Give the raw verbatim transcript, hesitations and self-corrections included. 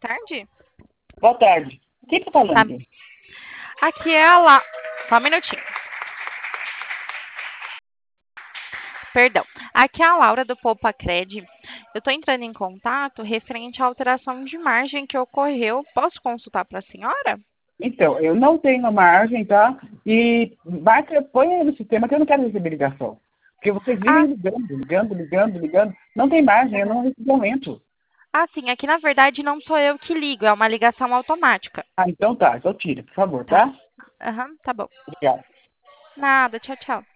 tarde. Boa tarde. Quem tá Tá. falando? Aqui é a La... Só um minutinho. Perdão. Aqui é a Laura do Poupa Cred. Eu estou entrando em contato referente à alteração de margem que ocorreu. Posso consultar para a senhora? Então, eu não tenho margem, tá? E marca, põe aí no sistema que eu não quero receber ligação. Porque vocês Ah, vivem ligando, ligando, ligando, ligando. Não tem margem, eu não recebo aumento. ah, sim. Aqui, na verdade, não sou eu que ligo. É uma ligação automática. Ah, então tá. Então tira, por favor, Tá. tá? Aham, tá bom. Obrigado. Nada. Tchau, tchau.